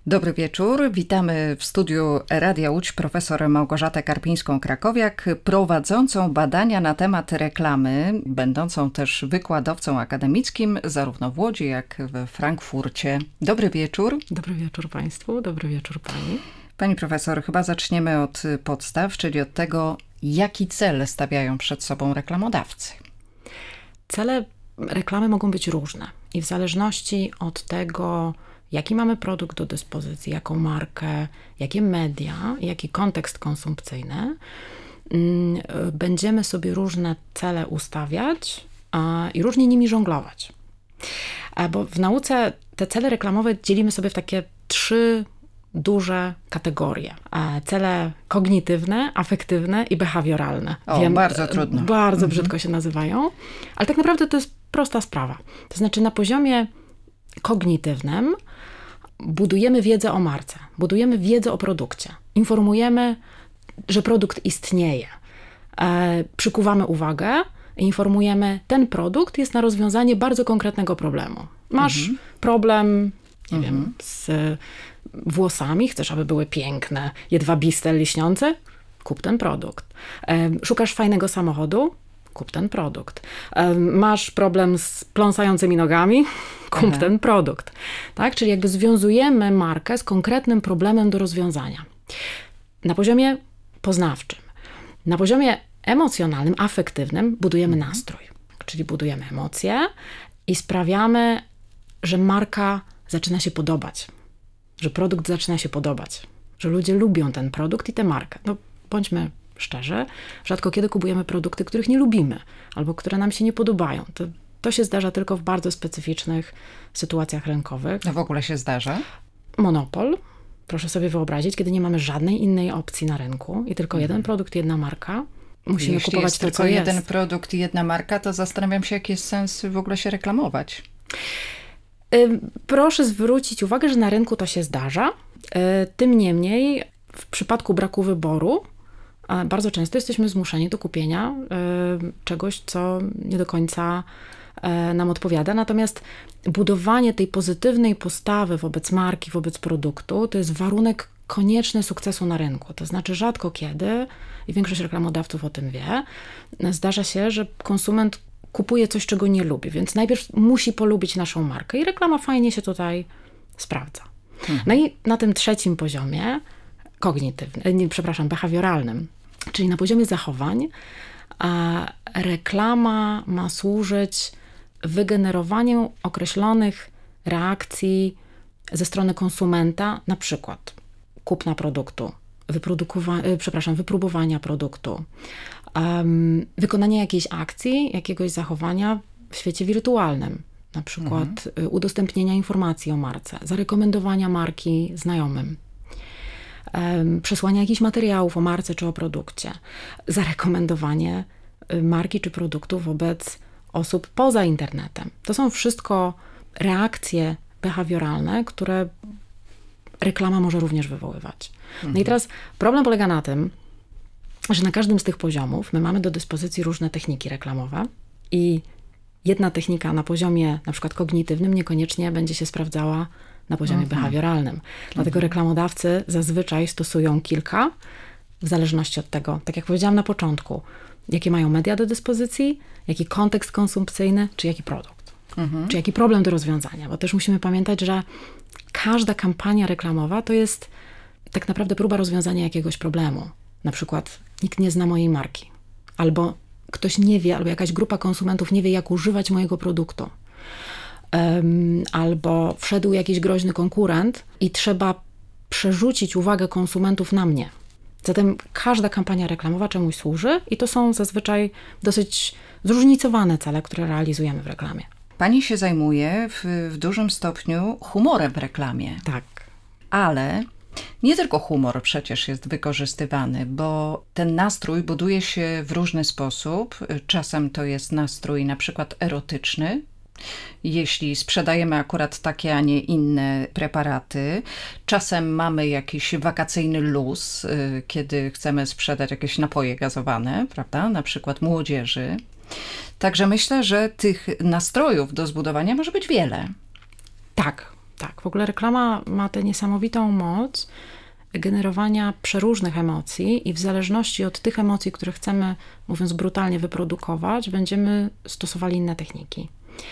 Dobry wieczór, witamy w studiu Radia Łódź profesor Małgorzatę Karpińską-Krakowiak, prowadzącą badania na temat reklamy, będącą też wykładowcą akademickim zarówno w Łodzi, jak we Frankfurcie. Dobry wieczór. Dobry wieczór Państwu, dobry wieczór Pani. Pani profesor, chyba zaczniemy od podstaw, czyli od tego, jaki cel stawiają przed sobą reklamodawcy. Cele reklamy mogą być różne i w zależności od tego, jaki mamy produkt do dyspozycji, jaką markę, jakie media, jaki kontekst konsumpcyjny, będziemy sobie różne cele ustawiać i różnie nimi żonglować. Bo w nauce te cele reklamowe dzielimy sobie w takie 3 duże kategorie. Cele kognitywne, afektywne i behawioralne. Wiem, bardzo trudno. Bardzo brzydko się nazywają, ale tak naprawdę to jest prosta sprawa. To znaczy na poziomie kognitywnym budujemy wiedzę o marce, budujemy wiedzę o produkcie, informujemy, że produkt istnieje, przykuwamy uwagę, informujemy, ten produkt jest na rozwiązanie bardzo konkretnego problemu. Masz problem, nie wiem, z włosami, chcesz, aby były piękne, jedwabiste, lśniące? Kup ten produkt. Szukasz fajnego samochodu? Kup ten produkt. Masz problem z pląsającymi nogami? Kup ten produkt. Tak? Czyli jakby związujemy markę z konkretnym problemem do rozwiązania. Na poziomie poznawczym. Na poziomie emocjonalnym, afektywnym budujemy nastrój. Czyli budujemy emocje i sprawiamy, że marka zaczyna się podobać. Że produkt zaczyna się podobać. Że ludzie lubią ten produkt i tę markę. No bądźmy szczerzy, rzadko kiedy kupujemy produkty, których nie lubimy, albo które nam się nie podobają. To się zdarza tylko w bardzo specyficznych sytuacjach rynkowych. W ogóle się zdarza? Monopol. Proszę sobie wyobrazić, kiedy nie mamy żadnej innej opcji na rynku i tylko jeden produkt, jedna marka. Musimy Jeśli kupować jest to, tylko co jest. jeden produkt i jedna marka, to zastanawiam się, jaki jest sens w ogóle się reklamować. Proszę zwrócić uwagę, że na rynku to się zdarza. Tym niemniej w przypadku braku wyboru bardzo często jesteśmy zmuszeni do kupienia czegoś, co nie do końca nam odpowiada. Natomiast budowanie tej pozytywnej postawy wobec marki, wobec produktu, to jest warunek konieczny sukcesu na rynku. To znaczy rzadko kiedy, i większość reklamodawców o tym wie, zdarza się, że konsument kupuje coś, czego nie lubi, więc najpierw musi polubić naszą markę i reklama fajnie się tutaj sprawdza. No i na tym trzecim poziomie, behawioralnym, czyli na poziomie zachowań, reklama ma służyć wygenerowaniu określonych reakcji ze strony konsumenta, na przykład kupna produktu, wypróbowania produktu, wykonania jakiejś akcji, jakiegoś zachowania w świecie wirtualnym, na przykład udostępnienia informacji o marce, zarekomendowania marki znajomym, przesłania jakichś materiałów o marce czy o produkcie, zarekomendowanie marki czy produktu wobec osób poza internetem. To są wszystko reakcje behawioralne, które reklama może również wywoływać. No i teraz problem polega na tym, że na każdym z tych poziomów my mamy do dyspozycji różne techniki reklamowe i jedna technika na poziomie na przykład kognitywnym niekoniecznie będzie się sprawdzała na poziomie behawioralnym. Dlatego reklamodawcy zazwyczaj stosują kilka, w zależności od tego, tak jak powiedziałam na początku, jakie mają media do dyspozycji, jaki kontekst konsumpcyjny, czy jaki produkt, czy jaki problem do rozwiązania. Bo też musimy pamiętać, że każda kampania reklamowa to jest tak naprawdę próba rozwiązania jakiegoś problemu. Na przykład nikt nie zna mojej marki, albo ktoś nie wie, albo jakaś grupa konsumentów nie wie, jak używać mojego produktu. Albo wszedł jakiś groźny konkurent i trzeba przerzucić uwagę konsumentów na mnie. Zatem każda kampania reklamowa czemuś służy i to są zazwyczaj dosyć zróżnicowane cele, które realizujemy w reklamie. Pani się zajmuje w dużym stopniu humorem w reklamie. Tak. Ale nie tylko humor przecież jest wykorzystywany, bo ten nastrój buduje się w różny sposób. Czasem to jest nastrój na przykład erotyczny, jeśli sprzedajemy akurat takie, a nie inne preparaty. Czasem mamy jakiś wakacyjny luz, kiedy chcemy sprzedać jakieś napoje gazowane, prawda? Na przykład młodzieży. Także myślę, że tych nastrojów do zbudowania może być wiele. Tak. Tak, w ogóle reklama ma tę niesamowitą moc generowania przeróżnych emocji i w zależności od tych emocji, które chcemy, mówiąc brutalnie, wyprodukować, będziemy stosowali inne techniki.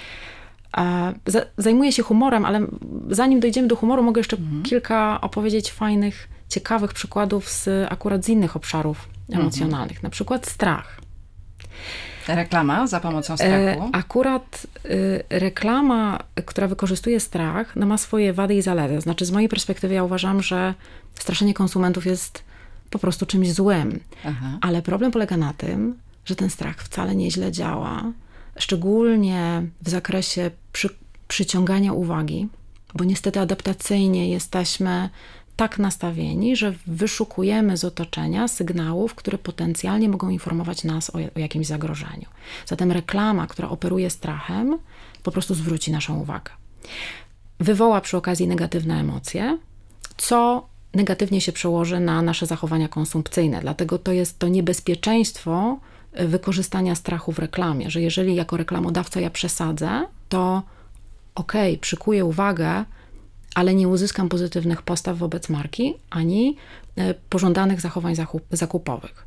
Zajmuję się humorem, ale zanim dojdziemy do humoru, mogę jeszcze kilka opowiedzieć fajnych, ciekawych przykładów akurat z innych obszarów emocjonalnych. Na przykład strach. Reklama za pomocą strachu? Akurat reklama, która wykorzystuje strach, no ma swoje wady i zalety. Znaczy z mojej perspektywy ja uważam, że straszenie konsumentów jest po prostu czymś złym. Aha. Ale problem polega na tym, że ten strach wcale nieźle działa. Szczególnie w zakresie przyciągania uwagi, bo niestety adaptacyjnie jesteśmy tak nastawieni, że wyszukujemy z otoczenia sygnałów, które potencjalnie mogą informować nas o jakimś zagrożeniu. Zatem reklama, która operuje strachem, po prostu zwróci naszą uwagę. Wywoła przy okazji negatywne emocje, co negatywnie się przełoży na nasze zachowania konsumpcyjne. Dlatego to jest to niebezpieczeństwo wykorzystania strachu w reklamie, że jeżeli jako reklamodawca ja przesadzę, to przykuję uwagę, ale nie uzyskam pozytywnych postaw wobec marki, ani pożądanych zachowań zakupowych.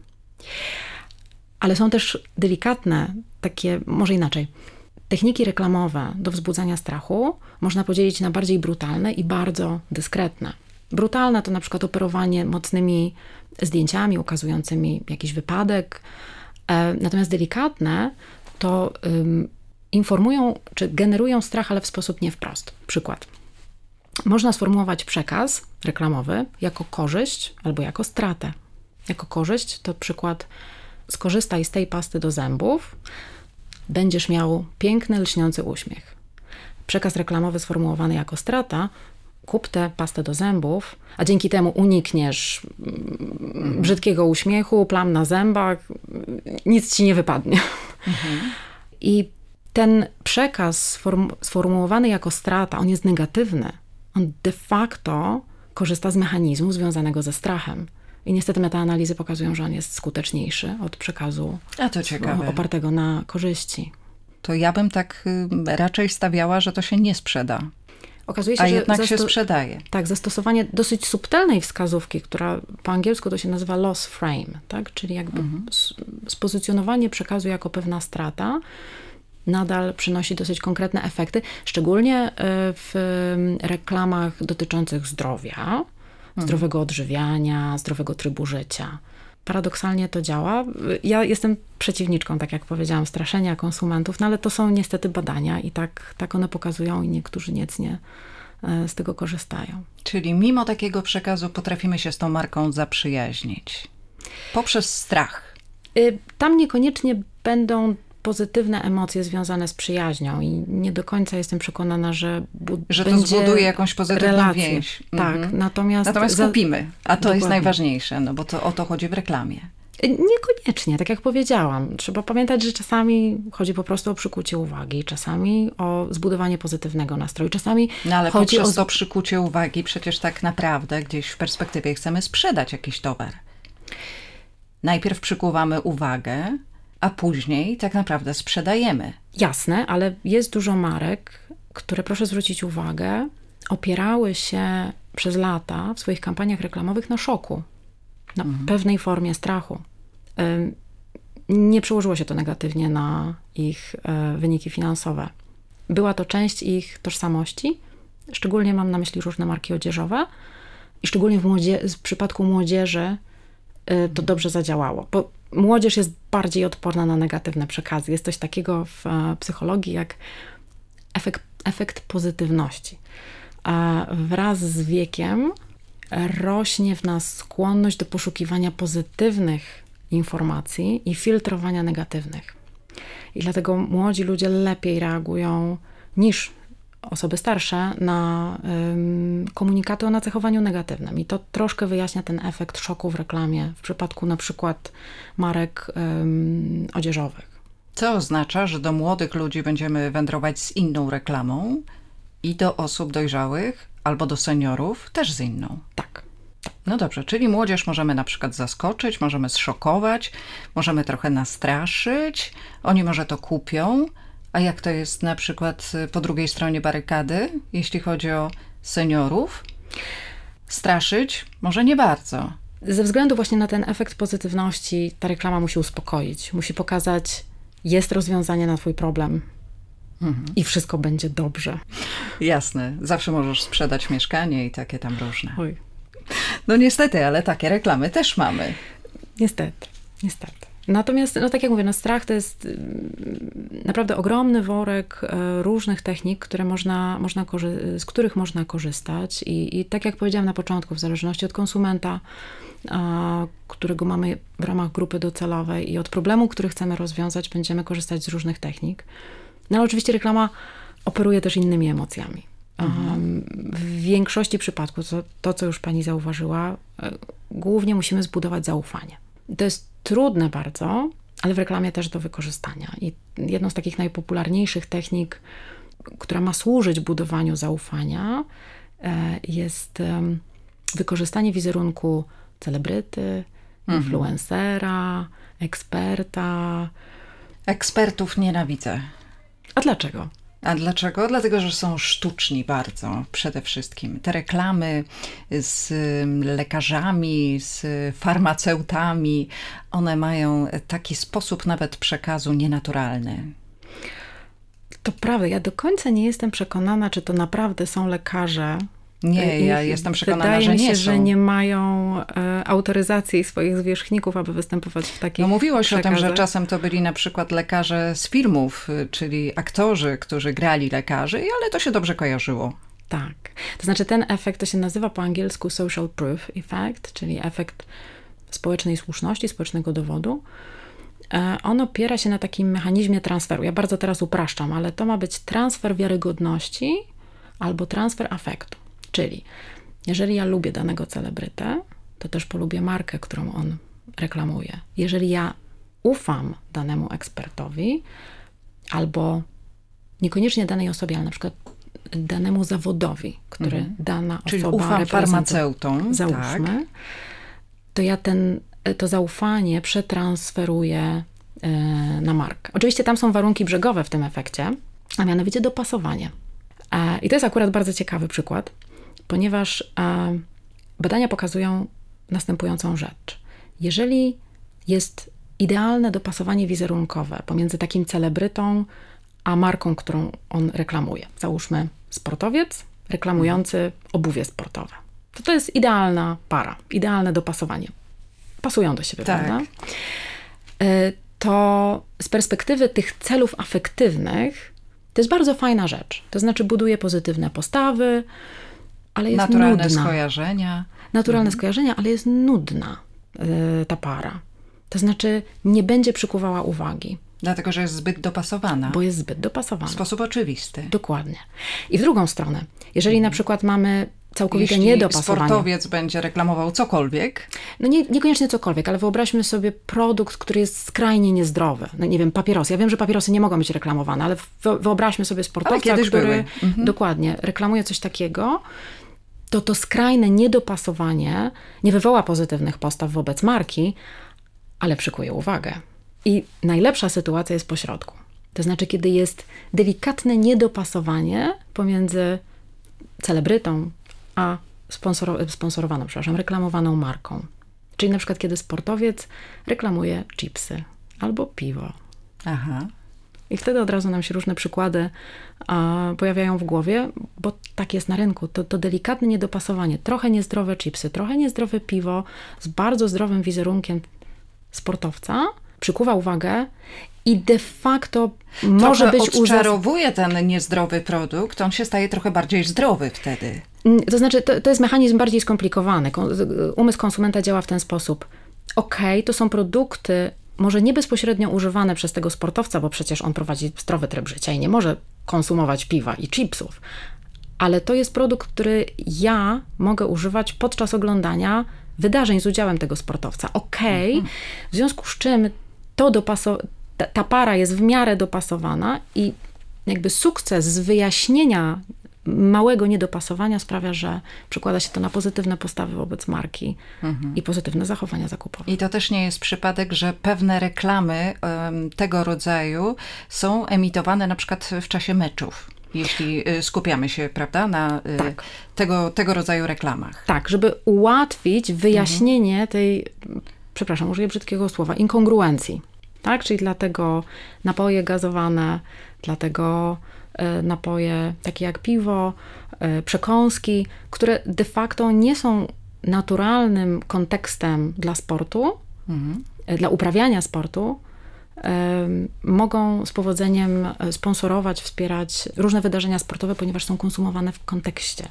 Ale są też delikatne, takie, może inaczej, techniki reklamowe do wzbudzania strachu można podzielić na bardziej brutalne i bardzo dyskretne. Brutalne to na przykład operowanie mocnymi zdjęciami ukazującymi jakiś wypadek, natomiast delikatne to informują czy generują strach, ale w sposób nie wprost. Przykład. Można sformułować przekaz reklamowy jako korzyść albo jako stratę. Jako korzyść to przykład: skorzystaj z tej pasty do zębów, będziesz miał piękny, lśniący uśmiech. Przekaz reklamowy sformułowany jako strata: kup tę pastę do zębów, a dzięki temu unikniesz brzydkiego uśmiechu, plam na zębach, nic ci nie wypadnie. I ten przekaz sformułowany jako strata, on jest negatywny. On de facto korzysta z mechanizmu związanego ze strachem. I niestety metaanalizy pokazują, że on jest skuteczniejszy od przekazu opartego na korzyści. To ja bym tak raczej stawiała, że to się nie sprzeda. Okazuje się, a że jednak się sprzedaje. Tak, zastosowanie dosyć subtelnej wskazówki, która po angielsku to się nazywa loss frame, tak? Czyli jakby spozycjonowanie przekazu jako pewna strata nadal przynosi dosyć konkretne efekty, szczególnie w reklamach dotyczących zdrowia, zdrowego odżywiania, zdrowego trybu życia. Paradoksalnie to działa. Ja jestem przeciwniczką, tak jak powiedziałam, straszenia konsumentów, no ale to są niestety badania i tak one pokazują i niektórzy niecnie z tego korzystają. Czyli mimo takiego przekazu potrafimy się z tą marką zaprzyjaźnić. Poprzez strach. Tam niekoniecznie będą pozytywne emocje związane z przyjaźnią i nie do końca jestem przekonana, że to zbuduje jakąś pozytywną relację. Więź. Tak, natomiast kupimy, a to dokładnie. Jest najważniejsze, no bo o to chodzi w reklamie. Niekoniecznie, tak jak powiedziałam. Trzeba pamiętać, że czasami chodzi po prostu o przykucie uwagi, czasami o zbudowanie pozytywnego nastroju, czasami no ale chodzi poprzez to przykucie uwagi przecież tak naprawdę gdzieś w perspektywie chcemy sprzedać jakiś towar. Najpierw przykuwamy uwagę, a później tak naprawdę sprzedajemy. Jasne, ale jest dużo marek, które, proszę zwrócić uwagę, opierały się przez lata w swoich kampaniach reklamowych na szoku, na pewnej formie strachu. Nie przełożyło się to negatywnie na ich wyniki finansowe. Była to część ich tożsamości, szczególnie mam na myśli różne marki odzieżowe i szczególnie w przypadku młodzieży to dobrze zadziałało, bo młodzież jest bardziej odporna na negatywne przekazy. Jest coś takiego w psychologii jak efekt pozytywności. A wraz z wiekiem rośnie w nas skłonność do poszukiwania pozytywnych informacji i filtrowania negatywnych. I dlatego młodzi ludzie lepiej reagują niż osoby starsze na komunikaty o nacechowaniu negatywnym. I to troszkę wyjaśnia ten efekt szoku w reklamie w przypadku na przykład marek odzieżowych. Co oznacza, że do młodych ludzi będziemy wędrować z inną reklamą i do osób dojrzałych albo do seniorów też z inną. Tak. No dobrze, czyli młodzież możemy na przykład zaskoczyć, możemy zszokować, możemy trochę nastraszyć, oni może to kupią. A jak to jest na przykład po drugiej stronie barykady, jeśli chodzi o seniorów? Straszyć? Może nie bardzo. Ze względu właśnie na ten efekt pozytywności ta reklama musi uspokoić. Musi pokazać, jest rozwiązanie na twój problem i wszystko będzie dobrze. Jasne. Zawsze możesz sprzedać mieszkanie i takie tam różne. Oj. No niestety, ale takie reklamy też mamy. Niestety. Natomiast, no tak jak mówię, no strach to jest naprawdę ogromny worek różnych technik, z których można korzystać. I tak jak powiedziałam na początku, w zależności od konsumenta, którego mamy w ramach grupy docelowej i od problemu, który chcemy rozwiązać, będziemy korzystać z różnych technik. No ale oczywiście reklama operuje też innymi emocjami. W większości przypadków, to co już pani zauważyła, głównie musimy zbudować zaufanie. To jest trudne bardzo, ale w reklamie też do wykorzystania. I jedną z takich najpopularniejszych technik, która ma służyć budowaniu zaufania, jest wykorzystanie wizerunku celebryty, influencera, eksperta. Ekspertów nienawidzę. A dlaczego? A dlaczego? Dlatego, że są sztuczni bardzo przede wszystkim. Te reklamy z lekarzami, z farmaceutami, one mają taki sposób nawet przekazu nienaturalny. To prawda, ja do końca nie jestem przekonana, czy to naprawdę są lekarze. Nie, ja jestem przekonana, Wydaje że mi się, nie są. że nie mają autoryzacji swoich zwierzchników, aby występować w takich No mówiło się o tym, że przekazach. czasem to byli na przykład lekarze z filmów, czyli aktorzy, którzy grali lekarzy, ale to się dobrze kojarzyło. Tak. To znaczy ten efekt, to się nazywa po angielsku social proof effect, czyli efekt społecznej słuszności, społecznego dowodu. On opiera się na takim mechanizmie transferu. Ja bardzo teraz upraszczam, ale to ma być transfer wiarygodności albo transfer afektu. Czyli jeżeli ja lubię danego celebrytę, to też polubię markę, którą on reklamuje. Jeżeli ja ufam danemu ekspertowi albo niekoniecznie danej osobie, ale na przykład danemu zawodowi, który dana osoba Czyli ufam reprezentuje, farmaceutom. załóżmy, Tak. to ja to zaufanie przetransferuję na markę. Oczywiście tam są warunki brzegowe w tym efekcie, a mianowicie dopasowanie. I to jest akurat bardzo ciekawy przykład, ponieważ badania pokazują następującą rzecz. Jeżeli jest idealne dopasowanie wizerunkowe pomiędzy takim celebrytą a marką, którą on reklamuje, załóżmy sportowiec reklamujący obuwie sportowe, to jest idealna para, idealne dopasowanie. Pasują do siebie, Tak. prawda? To z perspektywy tych celów afektywnych to jest bardzo fajna rzecz. To znaczy buduje pozytywne postawy, ale jest Naturalne nudna. skojarzenia. Naturalne skojarzenia, ale jest nudna ta para. To znaczy nie będzie przykuwała uwagi, Dlatego, że jest zbyt dopasowana. bo jest zbyt W dopasowana. sposób oczywisty. Dokładnie. I w drugą stronę, jeżeli na przykład mamy całkowite Jeśli niedopasowanie. sportowiec będzie reklamował cokolwiek, No niekoniecznie cokolwiek, ale wyobraźmy sobie produkt, który jest skrajnie niezdrowy. No nie wiem, papierosy. Ja wiem, że papierosy nie mogą być reklamowane, ale wyobraźmy sobie sportowca, kiedyś który były. dokładnie reklamuje coś takiego, to skrajne niedopasowanie nie wywoła pozytywnych postaw wobec marki, ale przykuje uwagę. I najlepsza sytuacja jest pośrodku. To znaczy, kiedy jest delikatne niedopasowanie pomiędzy celebrytą a reklamowaną marką. Czyli na przykład, kiedy sportowiec reklamuje chipsy albo piwo. aha, I wtedy od razu nam się różne przykłady pojawiają w głowie, bo tak jest na rynku. To delikatne niedopasowanie. Trochę niezdrowe chipsy, trochę niezdrowe piwo z bardzo zdrowym wizerunkiem sportowca przykuwa uwagę i de facto może trochę być odczarowuje ten niezdrowy produkt, on się staje trochę bardziej zdrowy wtedy. To znaczy, to jest mechanizm bardziej skomplikowany. Umysł konsumenta działa w ten sposób. Okej, to są produkty może nie bezpośrednio używane przez tego sportowca, bo przecież on prowadzi zdrowy tryb życia i nie może konsumować piwa i chipsów. Ale to jest produkt, który ja mogę używać podczas oglądania wydarzeń z udziałem tego sportowca. W związku z czym ta para jest w miarę dopasowana i jakby sukces z wyjaśnienia małego niedopasowania sprawia, że przekłada się to na pozytywne postawy wobec marki i pozytywne zachowania zakupowe. I to też nie jest przypadek, że pewne reklamy tego rodzaju są emitowane na przykład w czasie meczów. jeśli skupiamy się, prawda, na tego rodzaju reklamach. Tak, żeby ułatwić wyjaśnienie tej, przepraszam, użyję brzydkiego słowa, inkongruencji. Tak? Czyli dlatego napoje gazowane, dlatego napoje takie jak piwo, przekąski, które de facto nie są naturalnym kontekstem dla sportu, dla uprawiania sportu, mogą z powodzeniem sponsorować, wspierać różne wydarzenia sportowe, ponieważ są konsumowane w kontekście